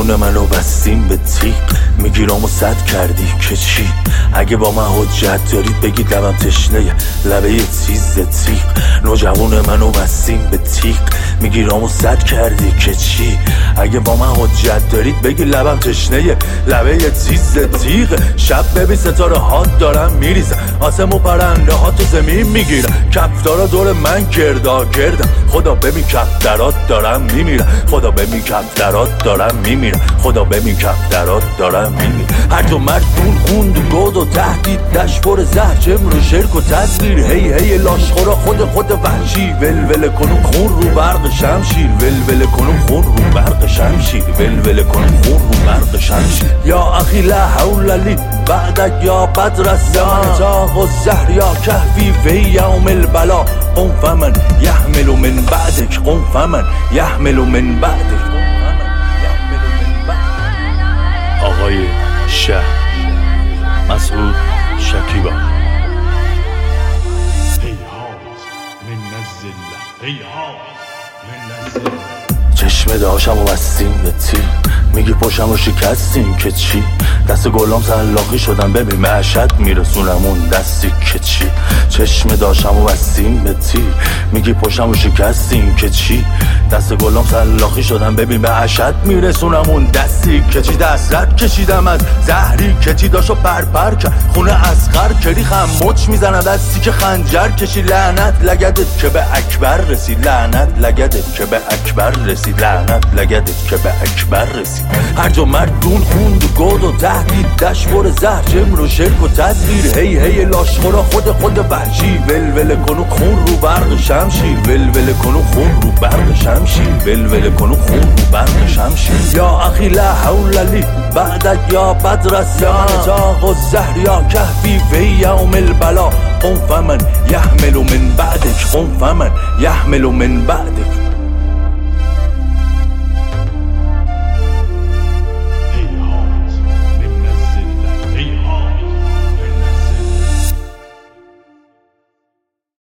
نوجوون منو بستیم به تیغ، میگیرم و صد کردی که چی؟ اگه با من حجت دارید بگید لبم تشنه لبه تیز تیغ. نوجوون منو بستیم به تیغ، میگیرم و صد کردی که چی؟ اگه با من حجت دارید بگید لبم تشنه لبه تیز تیغ. شب ببین ستاره هات دارم میریزم، آسم و پرنده ها تو زمین میگیرم، کفتارا دور من گردا گردم. خدا ببین کفترات دارم میمیرم، خدا ببین کفترات دارم میمیرم، خدا ببین کفترات دارم میمیرم. هر دو مرد دون خوند و گود و تهدید، دشت پر زهر جمر و شرک و تصویر. هی لاشخورا خود وحشی، ولول کنم خون رو برق شمشیر، ولول کنم خون رو برق شمشیر، ولول کنم خون رو برق شمشیر. یا اخی لا حول لی بعدک یا بدر الزمان، تاق و زهر یا کهفی فی یوم البلا، قم فمن یحمل من بعدک، قم فمن یحمل من بعدک. آقای شهر مسعود شکیبا. چشم داشم و بستیم به تیر، میگی پشم رو شکستیم که چی؟ دست گلام سلاخی شدم ببین معشد میرسونمون دستی که چی؟ چشم داشم و بستیم به تیر، میگی پشم رو شکستیم که چی؟ دست گلام سلاخی شدم ببین معشد میرسونمون دستی که چی؟ دسترد کشیدم از زهری که چی داشو پرپر کرد خونه اصغر کری خموچ میزنم دستی که خنجر کشی. لعنت لگدت که به اکبر رسید، لعنت لگدت که به اکبر رسید، لعنت لگدت که به اکبر رسید. هر جا مرد دون خوند و گود و تهدید، دشت پر زهر جمر و شرک و تصویر. هی لاشخورا خود وحشی، ولول کنو خون رو برق شمشیر، ولول کنو خون رو برق شمشیر، ولول کنو خون رو برق شمشیر. یا اخی لا حول لی بعدک یا بدر الزمان، تاق و زهر یا کهفی فی یوم البلا، قم فمن یحمل من بعدک، قم فمن یحمل من بعدک.